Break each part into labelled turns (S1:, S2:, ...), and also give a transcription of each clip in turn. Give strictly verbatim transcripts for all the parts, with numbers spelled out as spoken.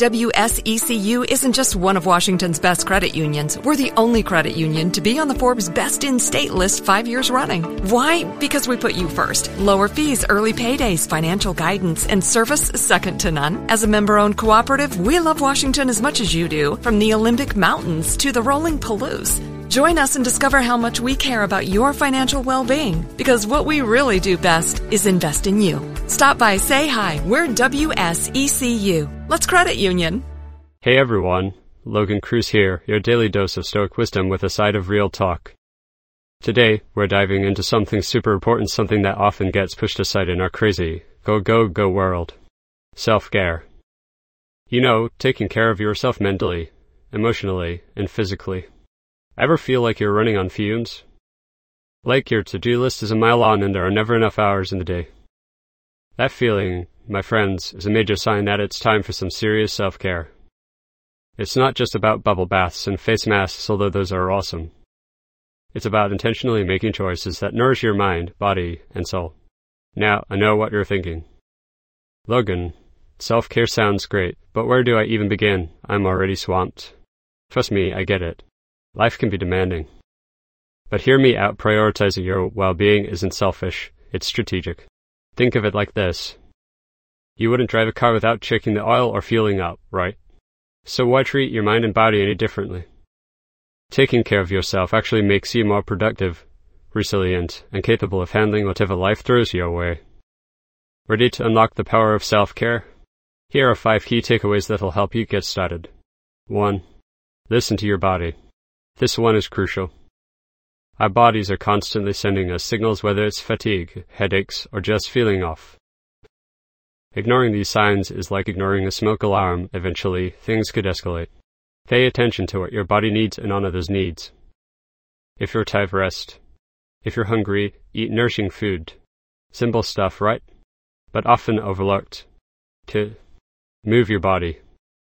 S1: W S E C U isn't just one of Washington's best credit unions. We're the only credit union to be on the Forbes Best in State list five years running. Why? Because we put you first. Lower fees, early paydays, financial guidance, and service second to none. As a member-owned cooperative, we love Washington as much as you do, from the Olympic Mountains to the rolling Palouse. Join us and discover how much we care about your financial well-being, because what we really do best is invest in you. Stop by, say hi. We're W S E C U. Let's credit union.
S2: Hey everyone, Logan Cruz here, your daily dose of Stoic wisdom with a side of real talk. Today, we're diving into something super important, something that often gets pushed aside in our crazy, go, go, go world. Self-care. You know, taking care of yourself mentally, emotionally, and physically. Ever feel like you're running on fumes? Like your to-do list is a mile long and there are never enough hours in the day. That feeling, my friends, is a major sign that it's time for some serious self-care. It's not just about bubble baths and face masks, although those are awesome. It's about intentionally making choices that nourish your mind, body, and soul. Now, I know what you're thinking. Logan, self-care sounds great, but where do I even begin? I'm already swamped. Trust me, I get it. Life can be demanding. But hear me out, prioritizing your well-being isn't selfish, it's strategic. Think of it like this. You wouldn't drive a car without checking the oil or fueling up, right? So why treat your mind and body any differently? Taking care of yourself actually makes you more productive, resilient, and capable of handling whatever life throws your way. Ready to unlock the power of self-care? Here are five key takeaways that'll help you get started. one. Listen to your body. This one is crucial. Our bodies are constantly sending us signals, whether it's fatigue, headaches, or just feeling off. Ignoring these signs is like ignoring a smoke alarm. Eventually, things could escalate. Pay attention to what your body needs and honor those needs. If you're tired, rest. If you're hungry, eat nourishing food. Simple stuff, right? But often overlooked. two. Move your body.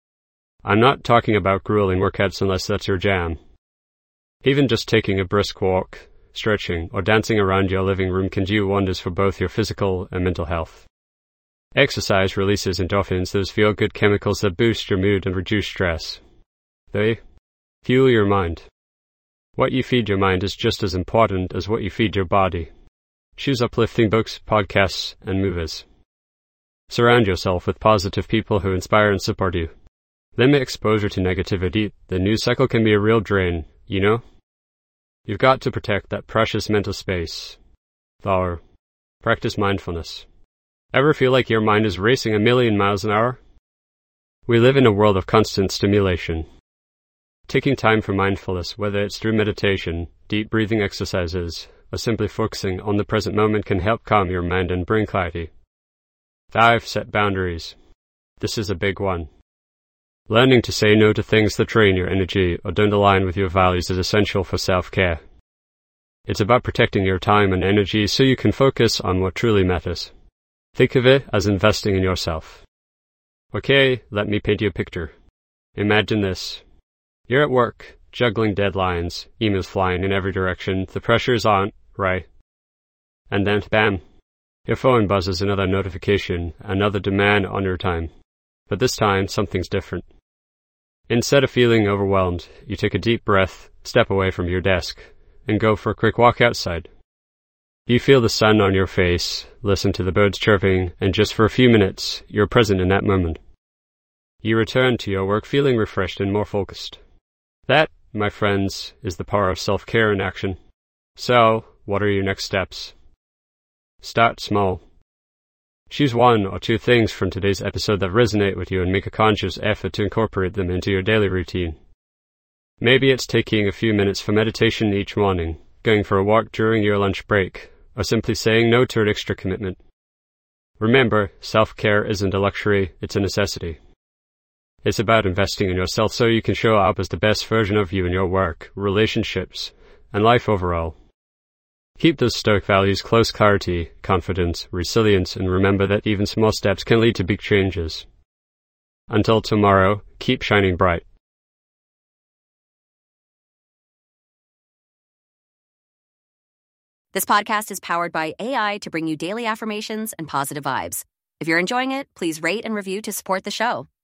S2: I'm not talking about grueling workouts unless that's your jam. Even just taking a brisk walk, stretching, or dancing around your living room can do wonders for both your physical and mental health. Exercise releases endorphins, those feel-good chemicals that boost your mood and reduce stress. They fuel your mind. What you feed your mind is just as important as what you feed your body. Choose uplifting books, podcasts, and movies. Surround yourself with positive people who inspire and support you. Limit exposure to negativity. The news cycle can be a real drain, you know? You've got to protect that precious mental space. Or practice mindfulness. Ever feel like your mind is racing a million miles an hour? We live in a world of constant stimulation. Taking time for mindfulness, whether it's through meditation, deep breathing exercises, or simply focusing on the present moment, can help calm your mind and bring clarity. five. Set boundaries. This is a big one. Learning to say no to things that drain your energy or don't align with your values is essential for self-care. It's about protecting your time and energy so you can focus on what truly matters. Think of it as investing in yourself. Okay, let me paint you a picture. Imagine this. You're at work, juggling deadlines, emails flying in every direction, the pressure is on, right? And then, bam, your phone buzzes, another notification, another demand on your time. But this time, something's different. Instead of feeling overwhelmed, you take a deep breath, step away from your desk, and go for a quick walk outside. You feel the sun on your face, listen to the birds chirping, and just for a few minutes, you're present in that moment. You return to your work feeling refreshed and more focused. That, my friends, is the power of self-care in action. So, what are your next steps? Start small. Choose one or two things from today's episode that resonate with you and make a conscious effort to incorporate them into your daily routine. Maybe it's taking a few minutes for meditation each morning, going for a walk during your lunch break, or simply saying no to an extra commitment. Remember, self-care isn't a luxury, it's a necessity. It's about investing in yourself so you can show up as the best version of you in your work, relationships, and life overall. Keep those Stoic values close: clarity, confidence, resilience, and remember that even small steps can lead to big changes. Until tomorrow, keep shining bright.
S3: This podcast is powered by A I to bring you daily affirmations and positive vibes. If you're enjoying it, please rate and review to support the show.